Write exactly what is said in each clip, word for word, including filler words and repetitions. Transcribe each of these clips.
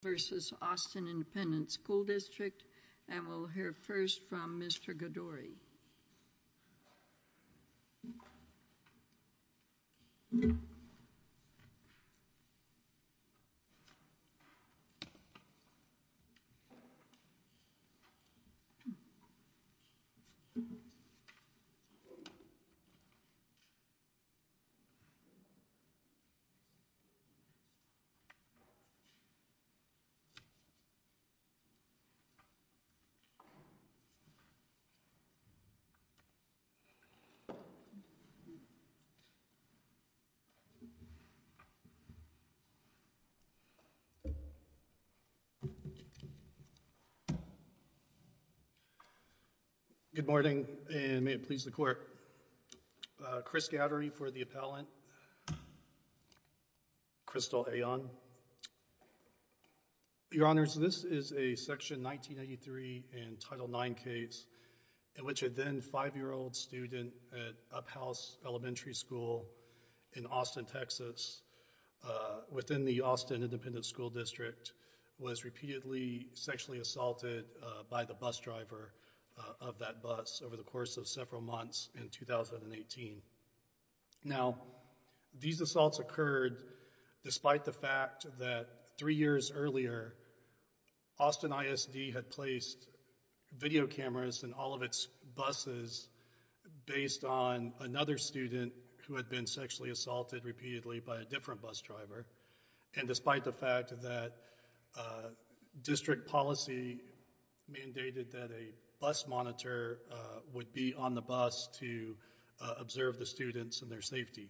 versus Austin Independent School District, and we'll hear first from Mister Gadori. Good morning, and may it please the court. Uh, Chris Gadori for the appellant, Crystal Aon. Your Honors, this is a Section nineteen eighty-three and Title nine case in which a then five-year-old student at Uphouse Elementary School in Austin, Texas, uh, within the Austin Independent School District, was repeatedly sexually assaulted uh, by the bus driver Uh, of that bus over the course of several months in two thousand eighteen. Now, these assaults occurred despite the fact that three years earlier, Austin I S D had placed video cameras in all of its buses based on another student who had been sexually assaulted repeatedly by a different bus driver, and despite the fact that uh, district policy mandated that a bus monitor uh, would be on the bus to uh, observe the students and their safety.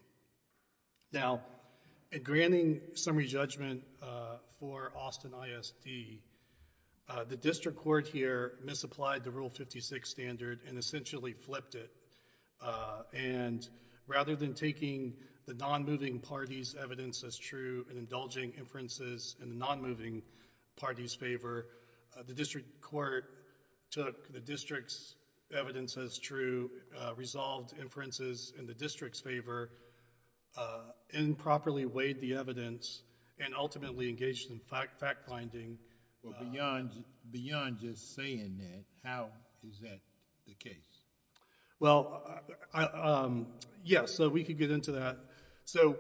Now, in granting summary judgment uh, for Austin I S D, uh, the district court here misapplied the Rule fifty-six standard and essentially flipped it. Uh, and rather than taking the non-moving party's evidence as true and indulging inferences in the non-moving party's favor, uh, the district court took the district's evidence as true, uh, resolved inferences in the district's favor, uh, improperly weighed the evidence, and ultimately engaged in fact, fact-finding. Well, beyond, uh, beyond just saying that, how is that the case? Well, I, I, um, yeah, so we could get into that. So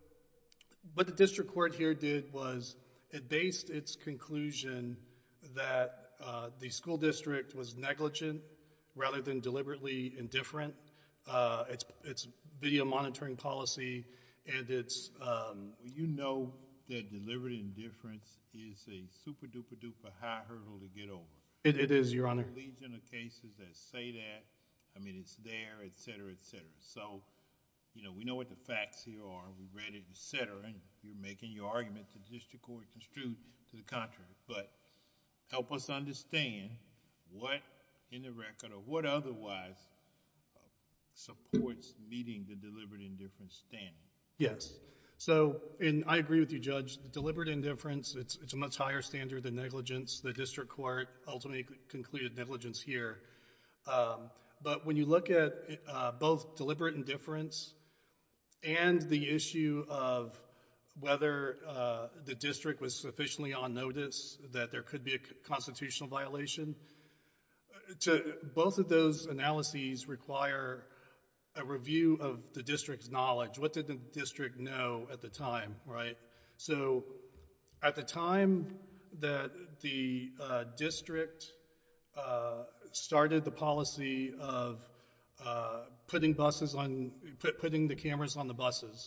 what the district court here did was it based its conclusion that Uh, the school district was negligent rather than deliberately indifferent. Uh, its, its video monitoring policy and its... Um, well, you know that deliberate indifference is a super-duper-duper high hurdle to get over. It, it is, Your Honor. There's a legion of cases that say that. I mean, it's there, et cetera, et cetera. So, you know, we know what the facts here are. We read it, et cetera, and you're making your argument that the district court construed to the contrary. But help us understand what in the record or what otherwise uh, supports meeting the deliberate indifference standard. Yes. So, and I agree with you, Judge. The deliberate indifference, it's, it's a much higher standard than negligence. The district court ultimately concluded negligence here. Um, but when you look at uh, both deliberate indifference and the issue of whether uh, the district was sufficiently on notice that there could be a constitutional violation, to both of those analyses require a review of the district's knowledge. What did the district know at the time, right? So at the time that the uh, district uh, started the policy of uh, putting buses on, put, putting the cameras on the buses,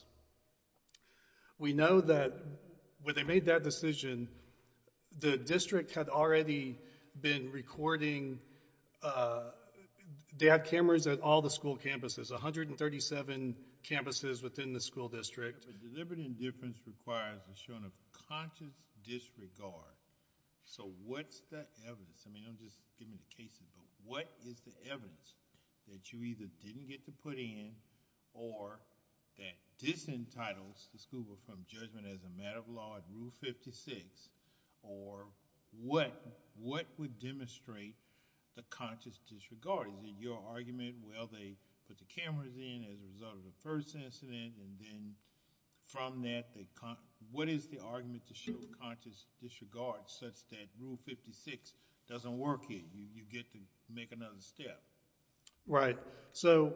we know that when they made that decision, the district had already been recording, uh, they had cameras at all the school campuses, one hundred thirty-seven campuses within the school district. But deliberate indifference requires a showing of conscious disregard. So what's the evidence? I mean, don't just give me the cases, but what is the evidence that you either didn't get to put in or that disentitles the school from judgment as a matter of law at Rule fifty-six, or what what would demonstrate the conscious disregard? Is it your argument, well, they put the cameras in as a result of the first incident, and then from that they con what is the argument to show conscious disregard such that Rule fifty-six doesn't work here? You, you get to make another step. Right. So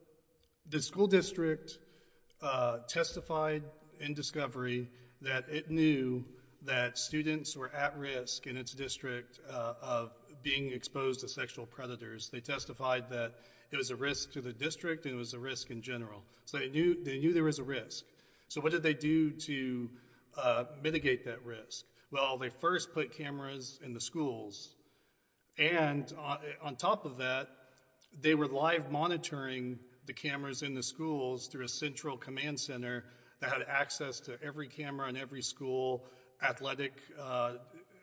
the school district uh, testified in discovery that it knew that students were at risk in its district uh, of being exposed to sexual predators. They testified that it was a risk to the district and it was a risk in general. So they knew they knew there was a risk. So what did they do to uh, mitigate that risk? Well, they first put cameras in the schools, and on, on top of that, they were live monitoring the cameras in the schools through a central command center that had access to every camera in every school, athletic uh,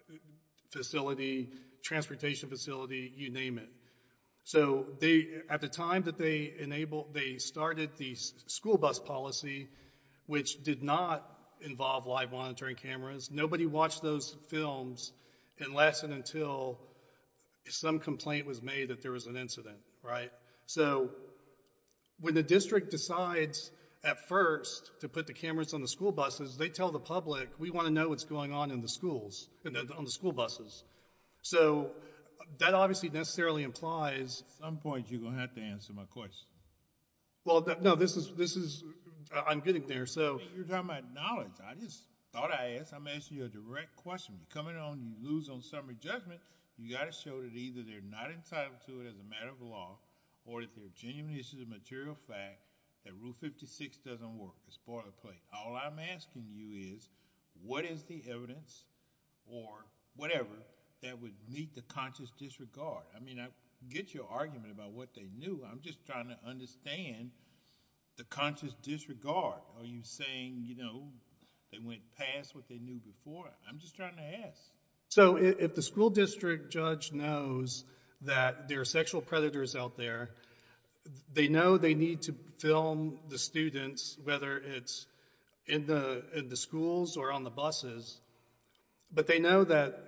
facility, transportation facility, you name it. So they, at the time that they enabled, they started the school bus policy, which did not involve live monitoring cameras. Nobody watched those films unless and until some complaint was made that there was an incident, right? So when the district decides at first to put the cameras on the school buses, they tell the public, we want to know what's going on in the schools, in the, on the school buses. So that obviously necessarily implies... At some point, you're going to have to answer my question. Well, no, this is, this is, I'm getting there, so... I mean, you're talking about knowledge. I just thought I asked. I'm asking you a direct question. You come in on, you lose on summary judgment, you got to show that either they're not entitled to it as a matter of law, or that they're genuine issues of material fact, that Rule fifty-six doesn't work. It's boilerplate. All I'm asking you is, what is the evidence, or whatever, that would meet the conscious disregard? I mean, I get your argument about what they knew. I'm just trying to understand the conscious disregard. Are you saying, you know, they went past what they knew before? I'm just trying to ask. So if the school district judge knows that there are sexual predators out there, they know they need to film the students, whether it's in the in the schools or on the buses, but they know that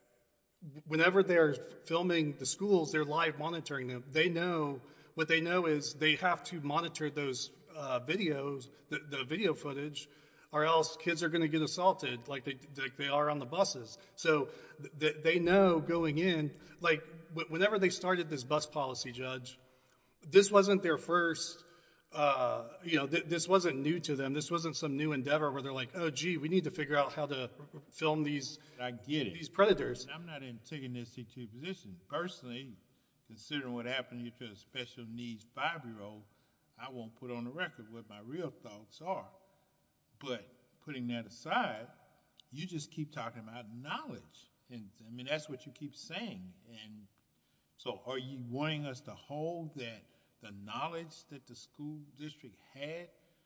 whenever they're filming the schools, they're live monitoring them. They know, what they know is they have to monitor those uh, videos, the, the video footage, or else kids are going to get assaulted like they, like they are on the buses. So th- they know going in, like w- whenever they started this bus policy, Judge, this wasn't their first, uh, you know, th- this wasn't new to them. This wasn't some new endeavor where they're like, oh, gee, we need to figure out how to film these, I get it. these predators. And I'm not antagonistic to your position. Personally, considering what happened to you to a special needs five-year-old, I won't put on the record what my real thoughts are. But putting that aside, you just keep talking about knowledge. And I mean, that's what you keep saying. And so are you wanting us to hold that the knowledge that the school district had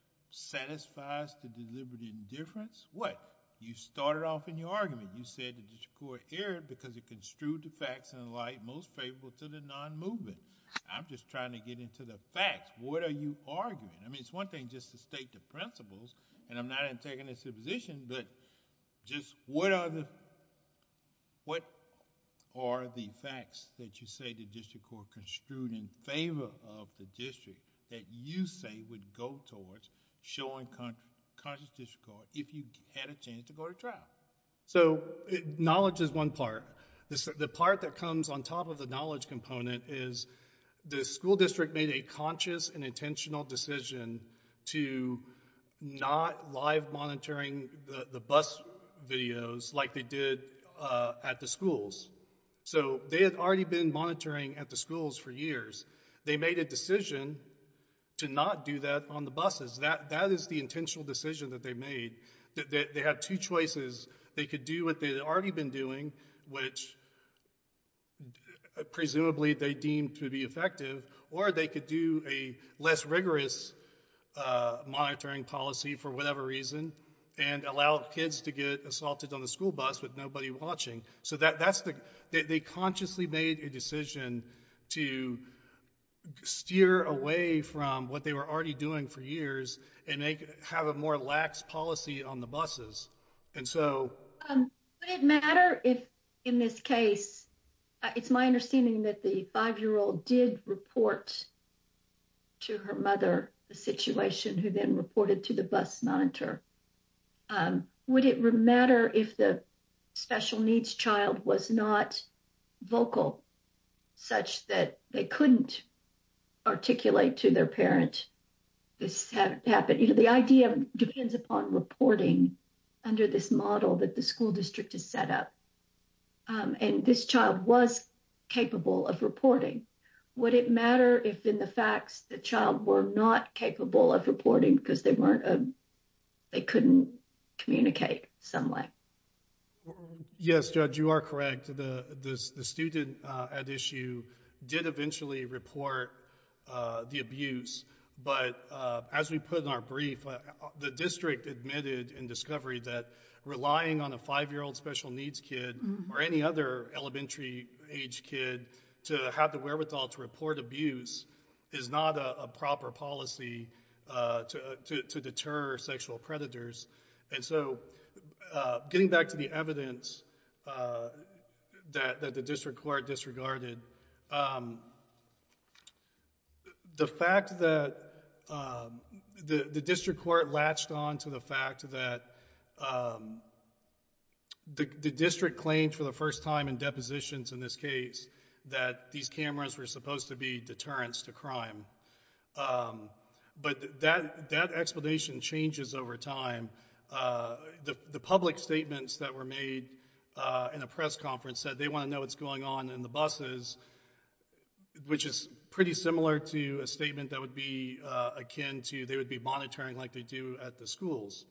satisfies the deliberate indifference? What? You started off in your argument. You said the district court erred because it construed the facts in a light most favorable to the non-movement. I'm just trying to get into the facts. What are you arguing? I mean, it's one thing just to state the principles, and I'm not taking this position, but just what are the what are the facts that you say the district court construed in favor of the district that you say would go towards showing con- conscious disregard if you had a chance to go to trial? So it, knowledge is one part. This, the part that comes on top of the knowledge component is the school district made a conscious and intentional decision to not live monitoring the, the bus videos like they did uh, at the schools. So they had already been monitoring at the schools for years. They made a decision to not do that on the buses. That that is the intentional decision that they made. They, they had two choices. They could do what they had already been doing, which presumably they deemed to be effective, or they could do a less rigorous uh, monitoring policy for whatever reason and allow kids to get assaulted on the school bus with nobody watching. So that that's the they, they consciously made a decision to steer away from what they were already doing for years and make have a more lax policy on the buses. And so, um, would it matter if, in this case, uh, it's my understanding that the five-year-old did report to her mother the situation, who then reported to the bus monitor. Um, would it matter if the special needs child was not vocal, such that they couldn't articulate to their parent this had happened? You know, the idea depends upon reporting under this model that the school district has set up. Um, and this child was capable of reporting. Would it matter if in the facts the child were not capable of reporting because they weren't, a, they couldn't communicate some way? Yes, Judge, you are correct. The, the, the student uh, at issue did eventually report uh, the abuse, but uh, as we put in our brief, uh, the district admitted in discovery that relying on a five-year-old special needs kid mm-hmm. or any other elementary age kid to have the wherewithal to report abuse is not a, a proper policy uh, to, to, to deter sexual predators. And so uh, getting back to the evidence uh, that, that the district court disregarded, um, the fact that um, the, the district court latched on to the fact that um, the, the district claimed for the first time in depositions in this case that these cameras were supposed to be deterrents to crime. Um, but that that explanation changes over time. Uh, the, the public statements that were made uh, in a press conference said they want to know what's going on in the buses, which is pretty similar to a statement that would be uh, akin to they would be monitoring like they do at the schools.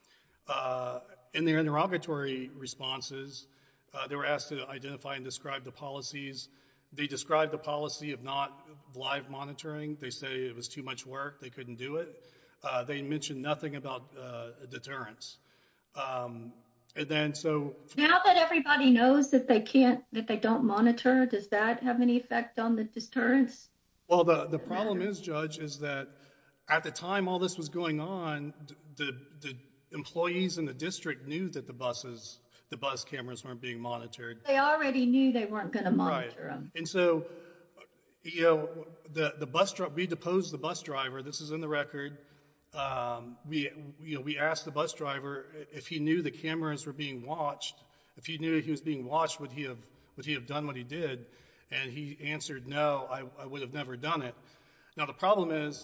Uh, in their interrogatory responses, uh, they were asked to identify and describe the policies. They described the policy of not live monitoring. They say it was too much work. They couldn't do it. Uh, they mentioned nothing about uh, deterrence. Um, and then so... Now that everybody knows that they can't, that they don't monitor, does that have any effect on the deterrence? Well, the, the problem is, Judge, is that at the time all this was going on, the, the employees in the district knew that the buses, the bus cameras weren't being monitored. They already knew they weren't going to monitor right. them. And so, you know, the, the bus driver, we deposed the bus driver. This is in the record. Um, we, you know, we asked the bus driver if he knew the cameras were being watched. If he knew he was being watched, would he have, would he have done what he did? And he answered, no, I, I would have never done it. Now, the problem is...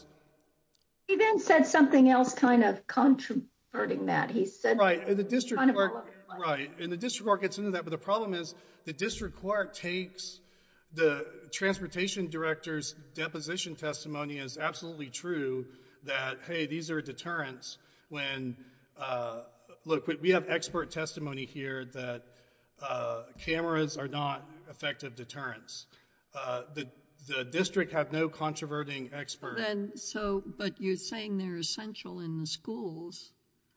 He then said something else kind of controverting that. He said... Right, and the district kind court... Of right, and the district court gets into that, but the problem is the district court takes the transportation director's deposition testimony as absolutely true that, hey, these are deterrents when, uh, look, we have expert testimony here that uh, cameras are not effective deterrents. Uh, the the district had no controverting expert. Then, so, but you're saying they're essential in the schools,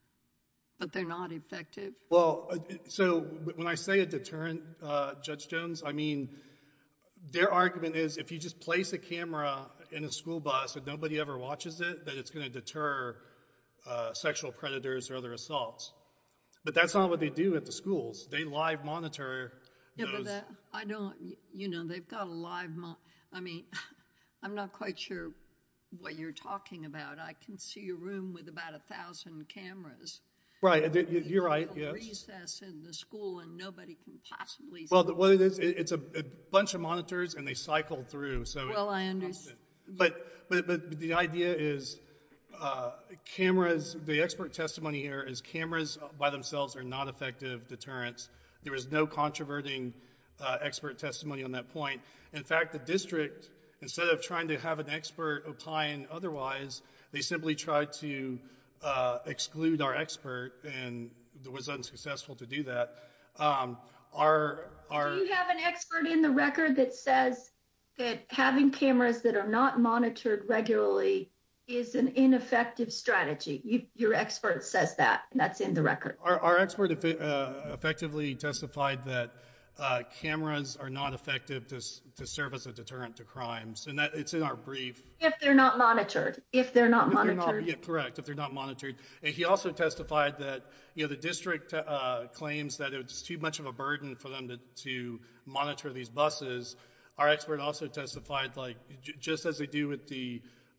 but they're not effective? Well, so when I say a deterrent, uh, Judge Jones, I mean, their argument is if you just place a camera in a school bus and nobody ever watches it, that it's going to deter uh, sexual predators or other assaults. But that's not what they do at the schools. They live monitor yeah, those. But that, I don't, you know, they've got a live, mon- I mean, I'm not quite sure what you're talking about. I can see a room with about a thousand cameras. Right, you're right, yes. Recess in the school and nobody can possibly... Well, what it is, it's a, a bunch of monitors and they cycle through, so... Well, I understand. But, but, but the idea is uh, cameras, the expert testimony here is cameras by themselves are not effective deterrents. There is no controverting uh, expert testimony on that point. In fact, the district, instead of trying to have an expert opine otherwise, they simply tried to uh, exclude our expert, and it was unsuccessful to do that. Um, our, our, Do you have an expert in the record that says that having cameras that are not monitored regularly is an ineffective strategy? You, your expert says that, and that's in the record. Our, our expert eff- uh, effectively testified that uh, cameras are not effective to, to serve as a deterrent to crimes, and that it's in our brief. If they're not monitored, if they're not if monitored. They're not, yeah, correct, if they're not monitored. And he also testified that, you know, the district uh, claims that it's too much of a burden for them to, to monitor these buses. Our expert also testified, like, j- just as they do with the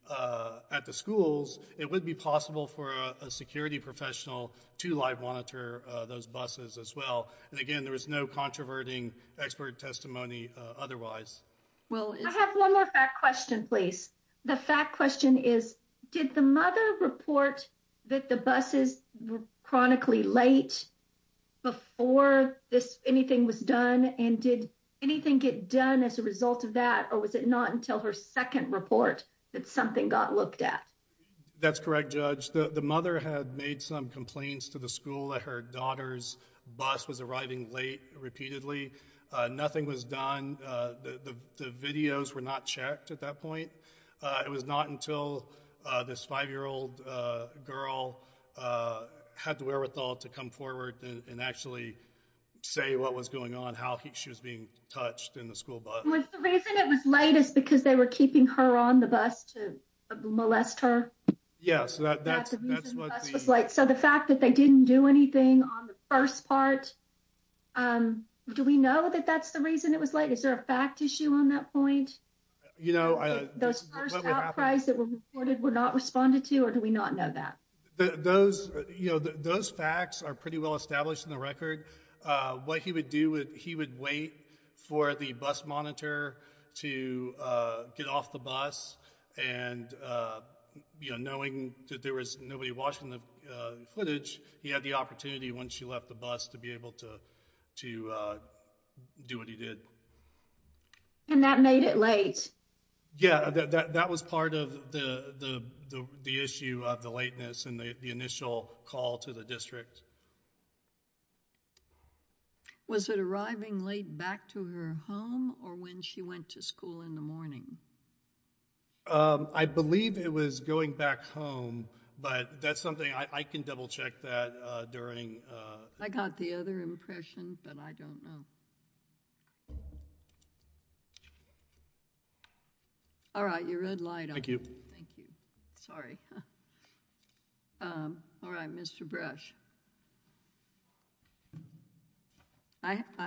uh, at the schools, it would be possible for a, a security professional to live monitor uh, those buses as well. And again, there was no controverting expert testimony uh, otherwise. Well, I it's, have one more fact question, please. The fact question is, did the mother report that the buses were chronically late before this anything was done? And did anything get done as a result of that? Or was it not until her second report that something got looked at? That's correct, Judge. The, the mother had made some complaints to the school that her daughter's bus was arriving late repeatedly. Uh, nothing was done. Uh, the, the, the videos were not checked at that point. Uh, it was not until uh, this five-year-old uh, girl uh, had the wherewithal to come forward and, and actually say what was going on, how he, she was being touched in the school bus. Was the reason it was late is because they were keeping her on the bus to molest her? Yes, that, That's that's, the reason that's the what bus the... was late. So the fact that they didn't do anything on the first part, um, do we know that that's the reason it was late? Is there a fact issue on that point? You know, uh, Those th- first what would happen- outcries that were reported were not responded to, or do we not know that? The, those, you know, the, those facts are pretty well established in the record. Uh, what he would do would he would wait for the bus monitor to uh, get off the bus, and uh, you know, knowing that there was nobody watching the uh, footage, he had the opportunity once she left the bus to be able to to uh, do what he did. And that made it late. Yeah, that, that that was part of the the the, the issue of the lateness and the, the initial call to the district. was it arriving late back to her home or when she went to school in the morning? Um, I believe it was going back home, but that's something I, I can double check that uh, during. Uh, I got the other impression, but I don't know. All right, your red light on. Thank you. Thank you. Sorry. um, all right, Mister Brush. I, I,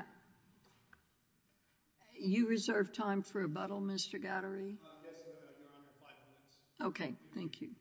you reserve time for rebuttal, Mister Gattery? Uh, yes, Your Honor, five minutes. Okay, thank you.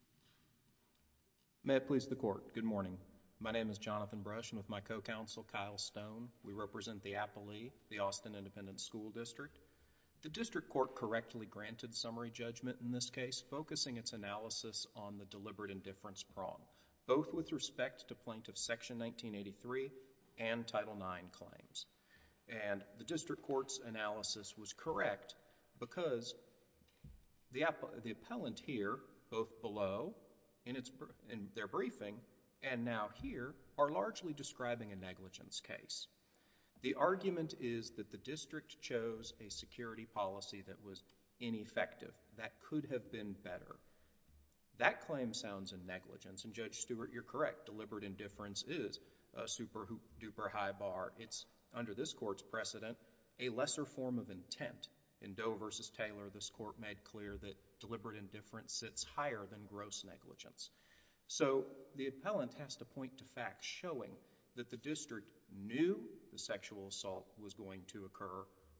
May it please the court. Good morning. My name is Jonathan Brush, and with my co-counsel Kyle Stone, we represent the Applee, the Austin Independent School District. The district court correctly granted summary judgment in this case, focusing its analysis on the deliberate indifference prong, both with respect to plaintiff Section nineteen eighty-three and Title nine claims. And the district court's analysis was correct because the, app- the appellant here, both below in, its, in their briefing and now here, are largely describing a negligence case. The argument is that the district chose a security policy that was ineffective, that could have been better. That claim sounds in negligence, and Judge Stewart, you're correct. Deliberate indifference is a super duper high bar. It's, under this court's precedent, a lesser form of intent. In Doe versus Taylor, this court made clear that deliberate indifference sits higher than gross negligence. So the appellant has to point to facts showing that the district knew the sexual assault was going to occur,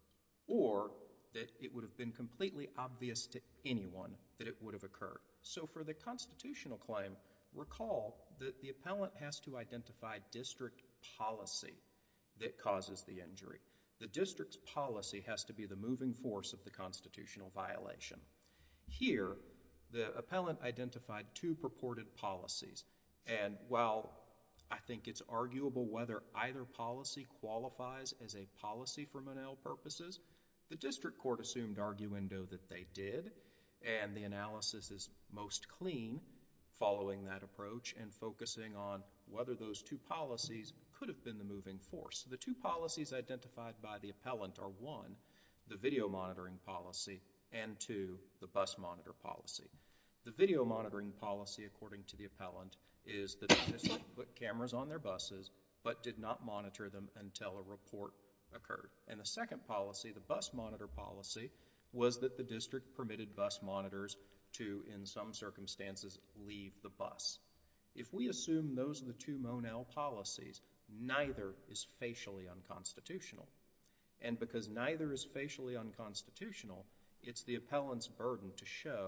or that it would have been completely obvious to anyone that it would have occurred. So for the constitutional claim, recall that the appellant has to identify district policy that causes the injury. The district's policy has to be the moving force of the constitutional violation. Here, the appellant identified two purported policies, and while I think it's arguable whether either policy qualifies as a policy for Monell purposes, the district court assumed arguendo that they did, and the analysis is most clean following that approach and focusing on whether those two policies could have been the moving force. The two policies identified by the appellant are one, the video monitoring policy, and two, the bus monitor policy. The video monitoring policy, according to the appellant, is that the district put cameras on their buses but did not monitor them until a report occurred. And the second policy, the bus monitor policy, was that the district permitted bus monitors to, in some circumstances, leave the bus. If we assume those are the two Monell policies, neither is facially unconstitutional. And because neither is facially unconstitutional, it's the appellant's burden to show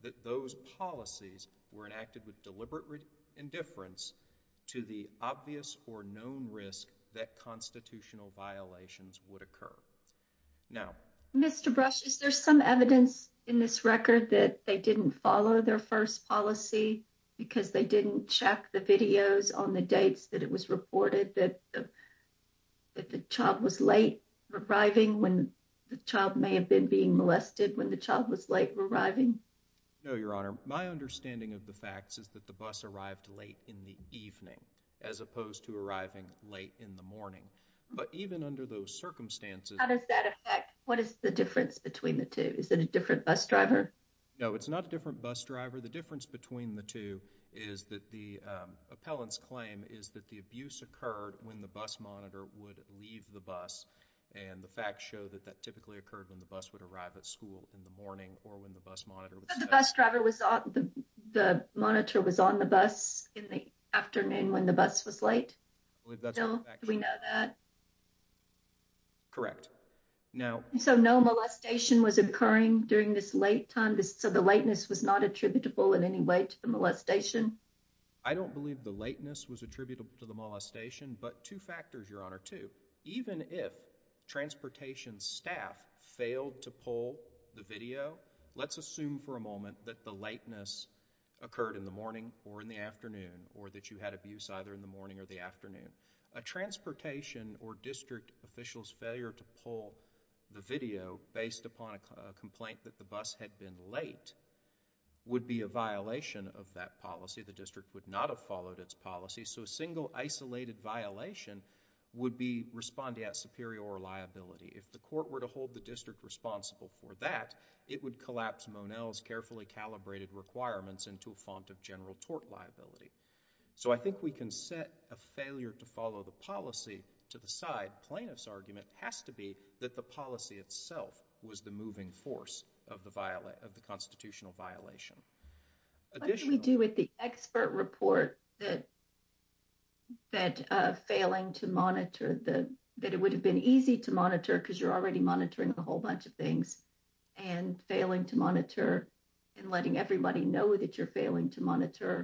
that those policies were enacted with deliberate re- indifference to the obvious or known risk that constitutional violations would occur. Now, Mister Brush, is there some evidence in this record that they didn't follow their first policy because they didn't check the videos on the dates that it was reported that the, that the child was late arriving when the child may have been being molested when the child was late arriving? No, Your Honor. My understanding of the facts is that the bus arrived late in the evening as opposed to arriving late in the morning. But even under those circumstances... How does that affect? What is the difference between the two? Is it a different bus driver? No, it's not a different bus driver. The difference between the two is that the um, appellant's claim is that the abuse occurred when the bus monitor would leave the bus, and the facts show that that typically occurred when the bus would arrive at school in the morning or when the bus monitor would... So the bus driver was on, the, the monitor was on the bus in the afternoon when the bus was late? I believe that's Still, what the facts do we show. know that? Correct. Now... So no molestation was occurring during this late time? This, so the lateness was not attributable in any way to the molestation? I don't believe the lateness was attributable to the molestation, but two factors, Your Honor, too. Even if transportation staff failed to pull the video, let's assume for a moment that the lateness occurred in the morning or in the afternoon, or that you had abuse either in the morning or the afternoon. A transportation or district official's failure to pull the video based upon a, a complaint that the bus had been late would be a violation of that policy. The district would not have followed its policy, so a single isolated violation would be respondeat superior liability. If the court were to hold the district responsible for that, it would collapse Monell's carefully calibrated requirements into a font of general tort liability. So I think we can set a failure to follow the policy to the side. Plaintiff's argument has to be that the policy itself was the moving force of the viola- of the constitutional violation. What do we do with the expert report that that uh, failing to monitor the that it would have been easy to monitor because you're already monitoring a whole bunch of things, and failing to monitor and letting everybody know that you're failing to monitor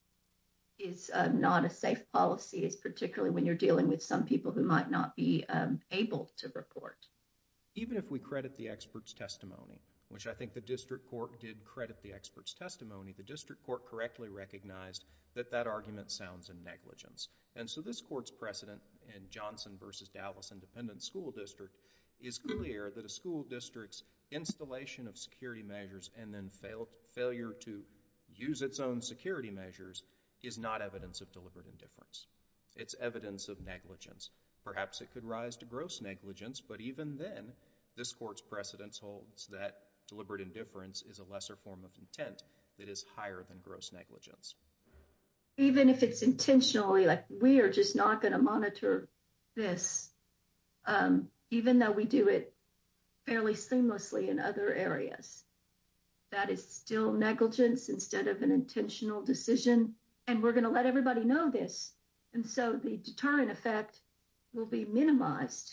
is uh, not a safe policy, is particularly when you're dealing with some people who might not be um, able to report. Even if we credit the expert's testimony, which I think the district court did credit the expert's testimony, the district court correctly recognized that that argument sounds in negligence. And so this court's precedent in Johnson versus Dallas Independent School District is clear that a school district's installation of security measures and then fail, failure to use its own security measures is not evidence of deliberate indifference. It's evidence of negligence. Perhaps it could rise to gross negligence, but even then, this court's precedence holds that deliberate indifference is a lesser form of intent that is higher than gross negligence. Even if it's intentionally, like we are just not going to monitor this, um, even though we do it fairly seamlessly in other areas, that is still negligence instead of an intentional decision. And we're going to let everybody know this. And so the deterrent effect will be minimized.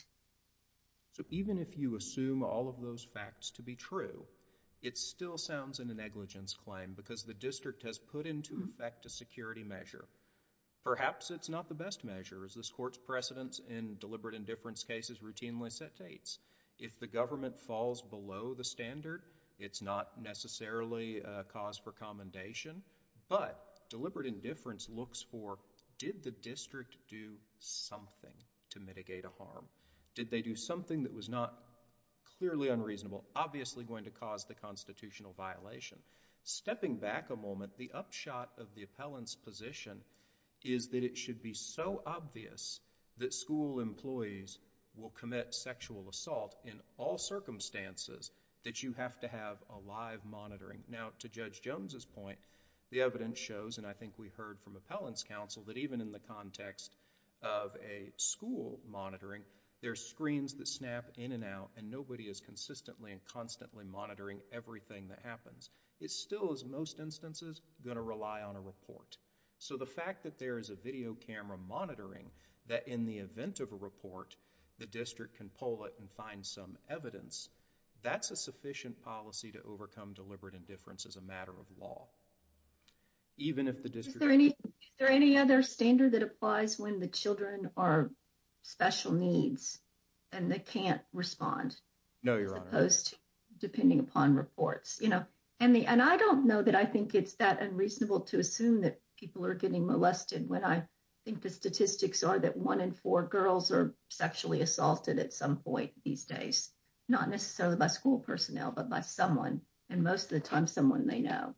So even if you assume all of those facts to be true, it still sounds in a negligence claim because the district has put into effect a security measure. Perhaps it's not the best measure, as this court's precedents in deliberate indifference cases routinely states. If the government falls below the standard, it's not necessarily a cause for commendation, but deliberate indifference looks for, did the district do something to mitigate a harm? Did they do something that was not clearly unreasonable, obviously going to cause the constitutional violation? Stepping back a moment, the upshot of the appellant's position is that it should be so obvious that school employees will commit sexual assault in all circumstances that you have to have a live monitoring. Now, to Judge Jones's point, the evidence shows, and I think we heard from appellant's counsel, that even in the context of a school monitoring, there's screens that snap in and out, and nobody is consistently and constantly monitoring everything that happens. It still is, in most instances, going to rely on a report. So the fact that there is a video camera monitoring that in the event of a report, the district can poll it and find some evidence, that's a sufficient policy to overcome deliberate indifference as a matter of law. Even if the district... Is there any, is there any other standard that applies when the children are special needs and they can't respond? No, Your as Honor. Opposed to depending upon reports, you know, and the, and I don't know that I think it's that unreasonable to assume that people are getting molested when I think the statistics are that one in four girls are sexually assaulted at some point these days, not necessarily by school personnel, but by someone, and most of the time someone they know.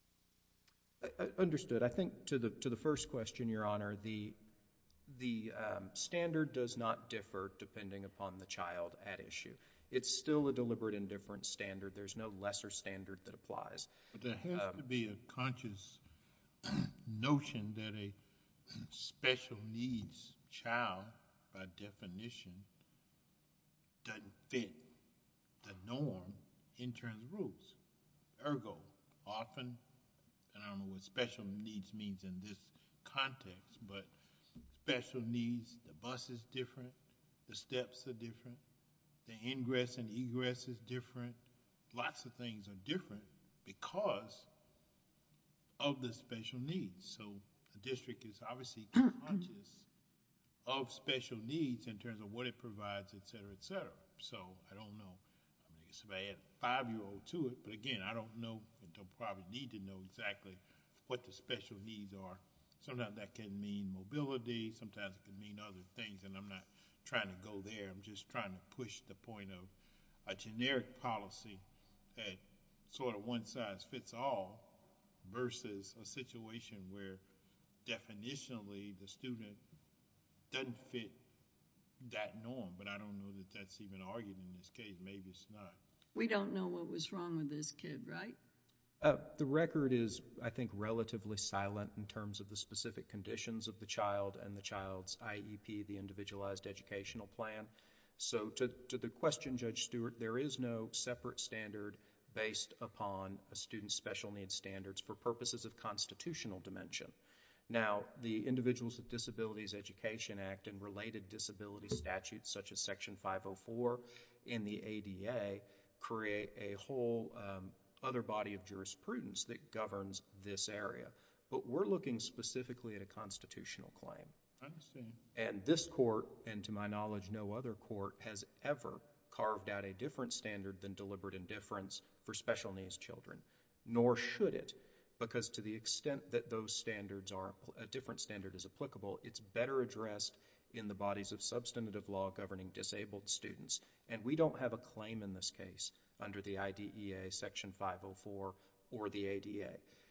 Uh, Understood. I think to the to the first question, Your Honor, the the um, standard does not differ depending upon the child at issue. It's still a deliberate indifference standard. There's no lesser standard that applies. But there has Um, to be a conscious notion that a special needs child, by definition, doesn't fit the norm in terms of rules. Ergo, often, and I don't know what special needs means in this context, but special needs, the bus is different, the steps are different, the ingress and egress is different. Lots of things are different because of the special needs. So the district is obviously conscious of special needs in terms of what it provides, et cetera, et cetera. So I don't know. I mean, I guess if I add a five-year-old to it, but again, I don't know and don't probably need to know exactly what the special needs are. Sometimes that can mean mobility. Sometimes it can mean other things, and I'm not trying to go there. I'm just trying to push the point of a generic policy that sort of one size fits all versus a situation where definitionally the student doesn't fit that norm. But I don't know that that's even argued in this case. Maybe it's not. We don't know what was wrong with this kid, right? Uh, the record is, I think, relatively silent in terms of the specific conditions of the child and the child's I E P, the Individualized Educational Plan. So to, to the question, Judge Stewart, there is no separate standard based upon a student's special needs standards for purposes of constitutional dimension. Now, the Individuals with Disabilities Education Act and related disability statutes such as Section five oh four in the A D A create a whole um, other body of jurisprudence that governs this area. But we're looking specifically at a constitutional claim. I understand. And this court, and to my knowledge, no other court has ever carved out a different standard than deliberate indifference for special needs children, nor should it, because to the extent that those standards are, a different standard is applicable, it's better addressed in the bodies of substantive law governing disabled students. And we don't have a claim in this case under the I D E A Section five oh four or the A D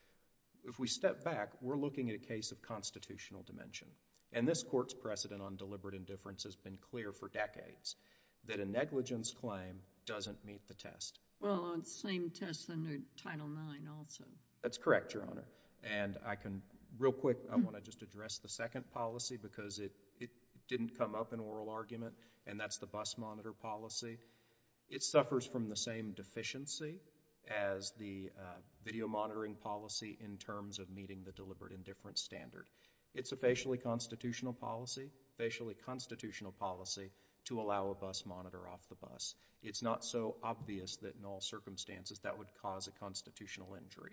A. If we step back, we're looking at a case of constitutional dimension. And this court's precedent on deliberate indifference has been clear for decades, that a negligence claim doesn't meet the test. Well, it's the same test under Title nine also. That's correct, Your Honor. And I can, real quick, I want to just address the second policy because it, it didn't come up in oral argument, and that's the bus monitor policy. It suffers from the same deficiency as the uh, video monitoring policy in terms of meeting the deliberate indifference standard. It's a facially constitutional policy, facially constitutional policy to allow a bus monitor off the bus. It's not so obvious that in all circumstances that would cause a constitutional injury.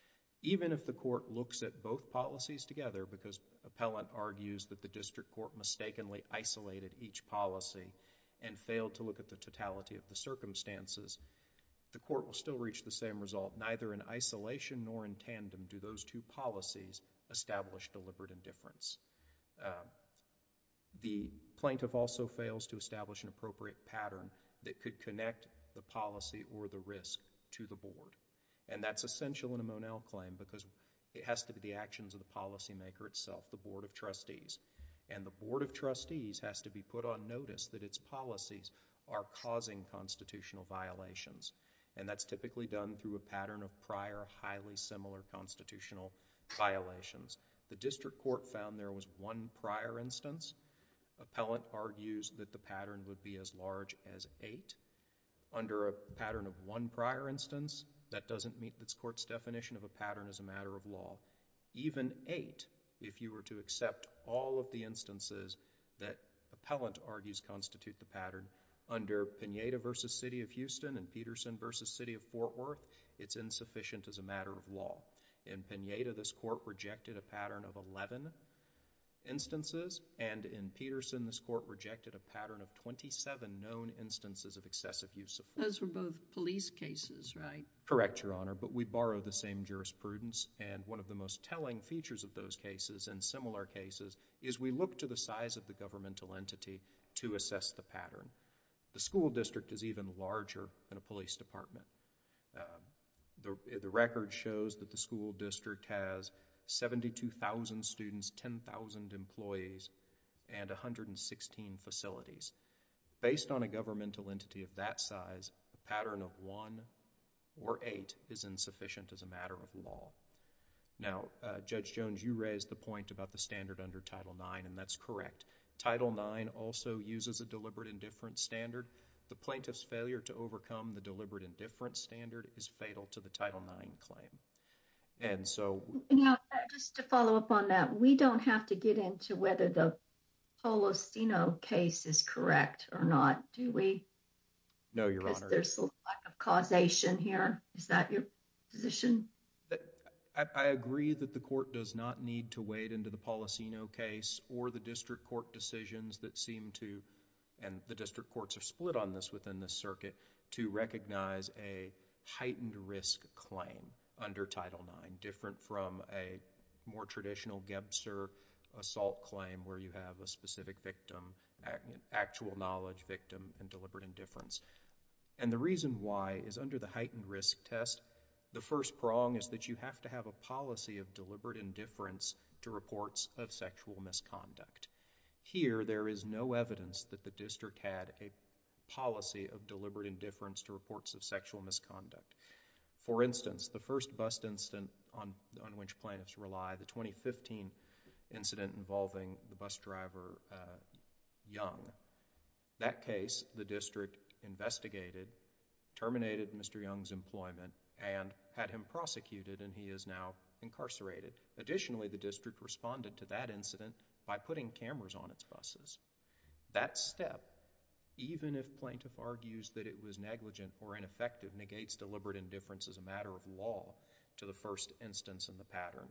Even if the court looks at both policies together, because appellant argues that the district court mistakenly isolated each policy and failed to look at the totality of the circumstances, the court will still reach the same result. Neither in isolation nor in tandem do those two policies establish deliberate indifference. Uh, the plaintiff also fails to establish an appropriate pattern that could connect the policy or the risk to the board. And that's essential in a Monell claim because it has to be the actions of the policymaker itself, the Board of Trustees. And the Board of Trustees has to be put on notice that its policies are causing constitutional violations. And that's typically done through a pattern of prior highly similar constitutional violations. The district court found there was one prior instance. Appellant argues that the pattern would be as large as eight. Under a pattern of one prior instance, that doesn't meet this court's definition of a pattern as a matter of law. Even eight, if you were to accept all of the instances that appellant argues constitute the pattern, Under Pineda versus City of Houston and Peterson versus City of Fort Worth, it's insufficient as a matter of law. In Pineda, this court rejected a pattern of eleven instances, and in Peterson, this court rejected a pattern of twenty-seven known instances of excessive use of force. Those were both police cases, right? Correct, Your Honor, but we borrow the same jurisprudence, and one of the most telling features of those cases and similar cases is we look to the size of the governmental entity to assess the pattern. The school district is even larger than a police department. Uh, the, the record shows that the school district has seventy-two thousand students, ten thousand employees, and one hundred sixteen facilities. Based on a governmental entity of that size, a pattern of one or eight is insufficient as a matter of law. Now, uh, Judge Jones, you raised the point about the standard under Title nine, and that's correct. Title nine also uses a deliberate indifference standard. The plaintiff's failure to overcome the deliberate indifference standard is fatal to the Title nine claim. And so... Now, just to follow up on that, we don't have to get into whether the Polosino case is correct or not, do we? No, Your Honor. Because there's a lack of causation here. Is that your position? I, I agree that the court does not need to wade into the Polosino case or the district court decisions that seem to, and the district courts are split on this within this circuit, to recognize a heightened risk claim under Title nine, different from a more traditional Gebser assault claim where you have a specific victim, actual knowledge victim, and deliberate indifference. And the reason why is under the heightened risk test, the first prong is that you have to have a policy of deliberate indifference to reports of sexual misconduct. Here, there is no evidence that the district had a policy of deliberate indifference to reports of sexual misconduct. For instance, the first bust incident on, on which plaintiffs rely, the twenty fifteen incident involving the bus driver, uh, Young, that case, the district investigated, terminated Mister Young's employment, and had him prosecuted, and he is now incarcerated. Additionally, the district responded to that incident by putting cameras on its buses. That step, even if plaintiff argues that it was negligent or ineffective, negates deliberate indifference as a matter of law to the first instance in the pattern.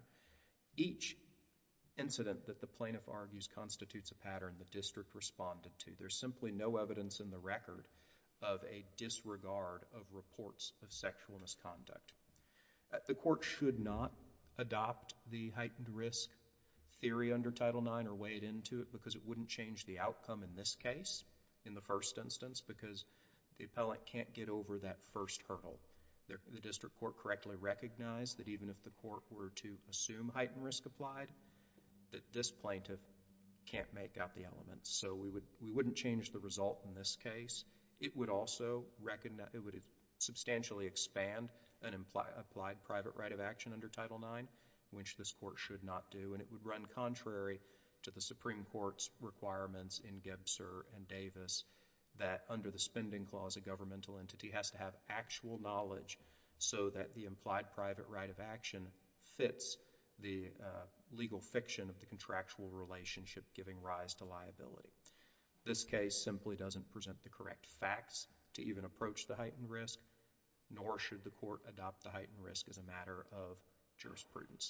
Each incident that the plaintiff argues constitutes a pattern the district responded to. There's simply no evidence in the record of a disregard of reports of sexual misconduct. Uh, the court should not adopt the heightened risk theory under Title nine or wade into it because it wouldn't change the outcome in this case, in the first instance, because the appellant can't get over that first hurdle. The, the district court correctly recognized that even if the court were to assume heightened risk applied, that this plaintiff can't make out the elements. So we would we wouldn't change the result in this case. It would also recognize, it would substantially expand an imply, applied private right of action under Title nine, which this court should not do, and it would run contrary to the Supreme Court's requirements in Gebser and Davis that under the spending clause, a governmental entity has to have actual knowledge so that the implied private right of action fits the uh, legal fiction of the contractual relationship giving rise to liability. This case simply doesn't present the correct facts to even approach the heightened risk, nor should the court adopt the heightened risk as a matter of jurisprudence.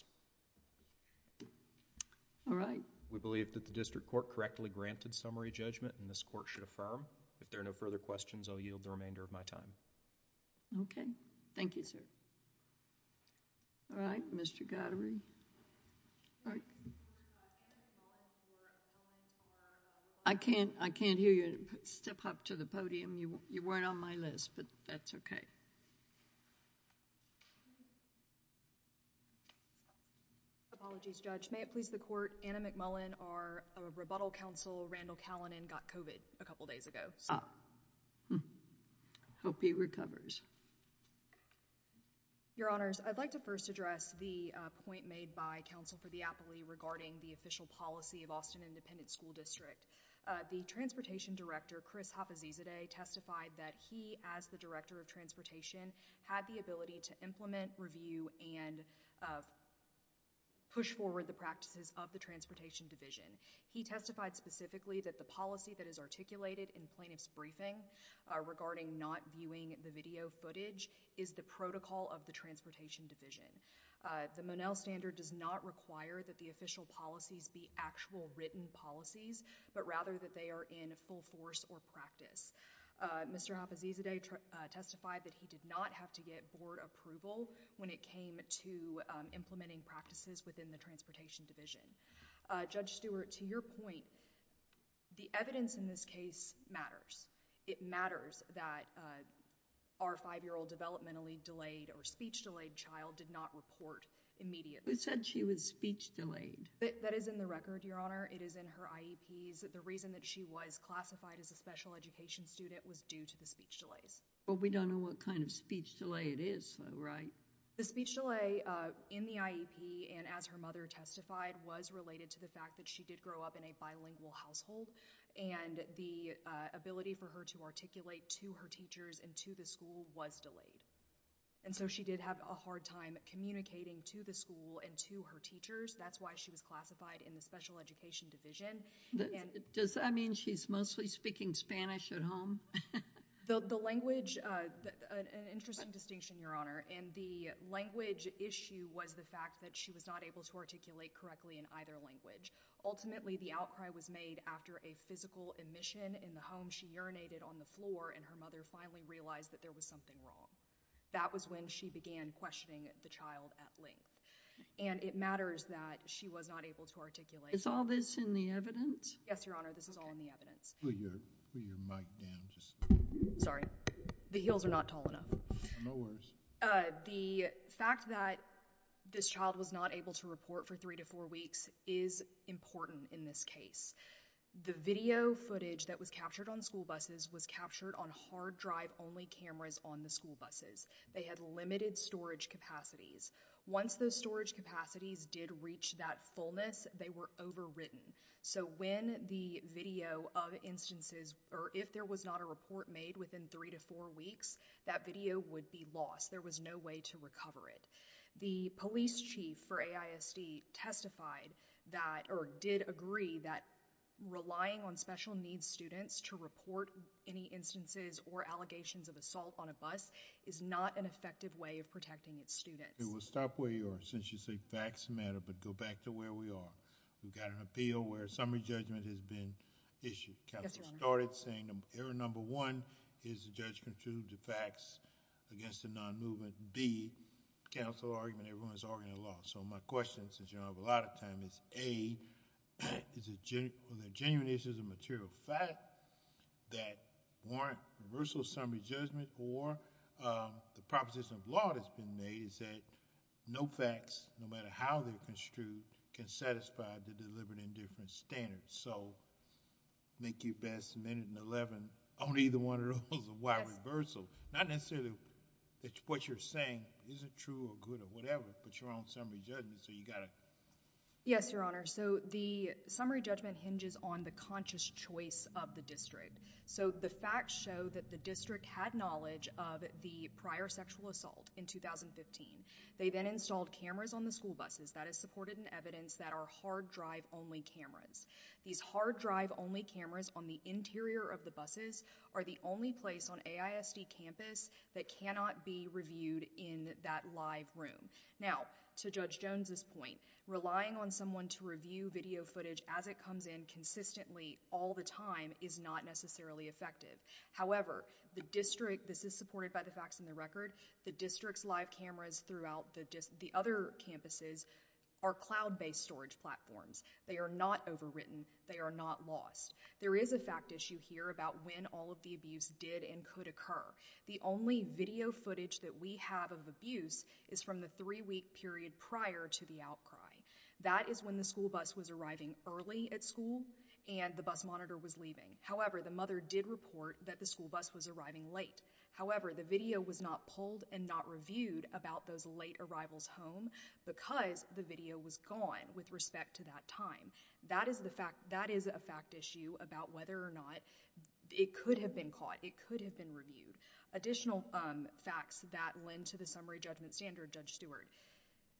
All right. We believe that the district court correctly granted summary judgment, and this court should affirm. If there are no further questions, I'll yield the remainder of my time. Okay. Thank you, sir. All right, Mister Goddard. All right. I can't. I can't hear you. Step up to the podium. You you weren't on my list, but that's okay. Apologies, Judge. May it please the court, Anna McMullen, our uh, rebuttal counsel, Randall Callanan, got COVID a couple days ago. So. Ah. Hmm. Hope he recovers. Your Honors, I'd like to first address the uh, point made by counsel for the appellee regarding the official policy of Austin Independent School District. Uh, the transportation director, Chris Hafizadeh, testified that he, as the director of transportation, had the ability to implement, review, and uh, push forward the practices of the Transportation Division. He testified specifically that the policy that is articulated in plaintiff's briefing uh, regarding not viewing the video footage is the protocol of the Transportation Division. Uh, the Monell standard does not require that the official policies be actual written policies, but rather that they are in full force or practice. Uh, Mister Hafizadeh tr- uh, testified that he did not have to get board approval when it came to um, implementing practices within the Transportation Division. Uh, Judge Stewart, to your point, the evidence in this case matters. It matters that uh, our five-year-old developmentally delayed or speech-delayed child did not report immediately. Who said she was speech delayed? That, that is in the record, Your Honor. It is in her I E Ps. The reason that she was classified as a special education student was due to the speech delays. Well, we don't know what kind of speech delay it is, though, right? The speech delay uh, in the I E P, and as her mother testified, was related to the fact that she did grow up in a bilingual household, and the uh, ability for her to articulate to her teachers and to the school was delayed. And so she did have a hard time communicating to the school and to her teachers. That's why she was classified in the special education division. The, and does that mean she's mostly speaking Spanish at home? the, the language, uh, the, an, an interesting distinction, Your Honor, and the language issue was the fact that she was not able to articulate correctly in either language. Ultimately, the outcry was made after a physical admission in the home. She urinated on the floor, and her mother finally realized that there was something wrong. That was when she began questioning the child at length. And it matters that she was not able to articulate. Is all this in the evidence? Yes, Your Honor, this is all in the evidence. Put your, put your mic down. Just Sorry. The heels are not tall enough. no worries. Uh, the fact that this child was not able to report for three to four weeks is important in this case. The video footage that was captured on school buses was captured on hard drive only cameras on the school buses. They had limited storage capacities. Once those storage capacities did reach that fullness, they were overwritten. So when the video of instances, or if there was not a report made within three to four weeks, that video would be lost. There was no way to recover it. The police chief for A I S D testified that, or did agree that relying on special needs students to report any instances or allegations of assault on a bus is not an effective way of protecting its students. Okay, well, stop where you are since you say facts matter, but go back to where we are. We've got an appeal where summary judgment has been issued. Counsel Yes, started saying error number one is the judge construed the facts against the non-movement. B, counsel argument, everyone's arguing the law. So my question, since you don't have a lot of time, is A, is it genu- are there genuine issues of material fact that warrant reversal of summary judgment, or um, the proposition of law that's been made is that no facts, no matter how they're construed, can satisfy the deliberate indifference standard. So make your best minute and eleven on either one of those of why Yes. reversal. Not necessarily that what you're saying isn't true or good or whatever, but your own summary judgment, so you got to. Yes, Your Honor. So the summary judgment hinges on the conscious choice of the district. So the facts show that the district had knowledge of the prior sexual assault in two thousand fifteen. They then installed cameras on the school buses. That is supported in evidence that are hard drive only cameras. These hard drive only cameras on the interior of the buses are the only place on A I S D campus that cannot be reviewed in that live room. Now, to Judge Jones's point, relying on someone to review video footage as it comes in consistently all the time is not necessarily effective. However, the district, this is supported by the facts in the record, the district's live cameras throughout the, dis- the other campuses are cloud-based storage platforms. They are not overwritten. They are not lost. There is a fact issue here about when all of the abuse did and could occur. The only video footage that we have of abuse is from the three-week period prior to the outcry. That is when the school bus was arriving early at school and the bus monitor was leaving. However, the mother did report that the school bus was arriving late. However, the video was not pulled and not reviewed about those late arrivals home because the video was gone with respect to that time. That is the fact, that is a fact issue about whether or not it could have been caught, it could have been reviewed. Additional um, facts that lend to the summary judgment standard, Judge Stewart.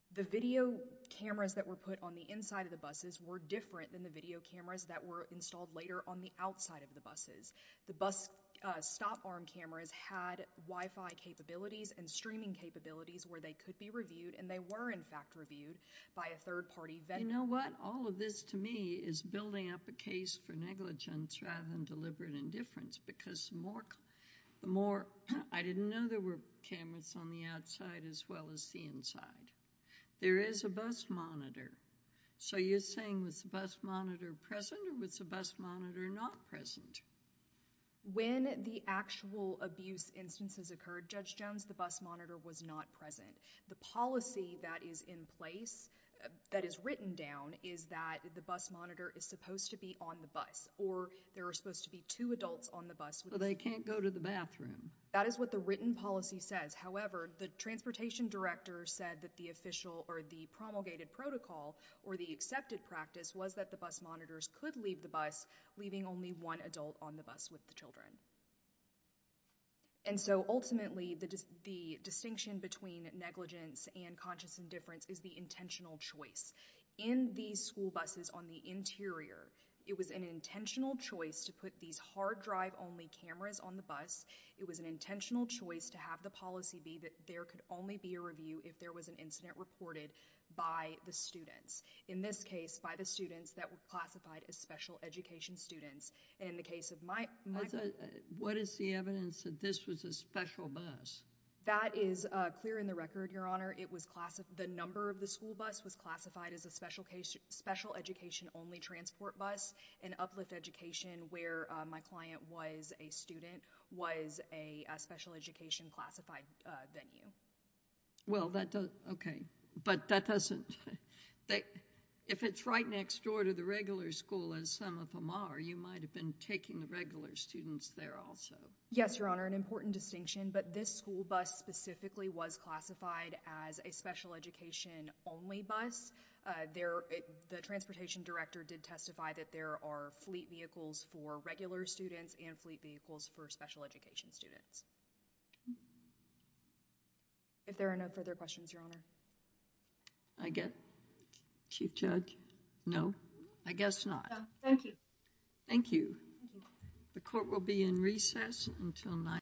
The video cameras that were put on the inside of the buses were different than the video cameras that were installed later on the outside of the buses. The bus uh, stop arm cameras had Wi-Fi capabilities and streaming capabilities where they could be reviewed, and they were in fact reviewed by a third-party vendor. You know what? All of this to me is building up a case for negligence rather than deliberate indifference, because the more, the more I didn't know there were cameras on the outside as well as the inside. There is a bus monitor. So you're saying, was the bus monitor present or was the bus monitor not present? When the actual abuse instances occurred, Judge Jones, the bus monitor was not present. The policy that is in place, uh, that is written down, is that the bus monitor is supposed to be on the bus, or there are supposed to be two adults on the bus. With So they can't go to the bathroom. That is what the written policy says. However, the transportation director said that the official or the promulgated protocol or the accepted practice was that the bus monitors could leave the bus, leaving only one adult on the bus with the children. And so ultimately, the, dis the distinction between negligence and conscious indifference is the intentional choice. In these school buses on the interior, it was an intentional choice to put these hard drive only cameras on the bus. It was an intentional choice to have the policy be that there could only be a review if there was an incident reported by the students. In this case, by the students that were classified as special education students. And in the case of my... my a, uh, what is the evidence that this was a special bus? That is uh, clear in the record, Your Honor. It was classified, the number of the school bus was classified as a special case, special education only transport bus, and Uplift Education, where uh, my client was a student, was a, a special education classified uh, venue. Well, that does, okay, but that doesn't, they, if it's right next door to the regular school, as some of them are, you might have been taking the regular students there also. Yes, Your Honor, an important distinction, but this school bus specifically was classified as a special education only bus. Uh, there, it, the transportation director did testify that there are fleet vehicles for regular students and fleet vehicles for special education students. If there are no further questions, Your Honor. I get, Chief Judge? No? I guess not. No, thank you. Thank you. Thank you. The court will be in recess until nine.